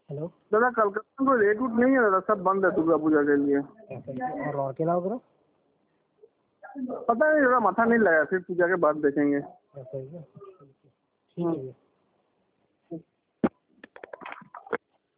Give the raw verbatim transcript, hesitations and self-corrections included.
Hello दादा कलकत्ता में rate उट नहीं है दादा, सब बंद है दुर्गा पूजा के लिए। और और के अलावा पता नहीं दादा, माथा नहीं लगा, फिर पूजा के बाद देखेंगे। ठीक है।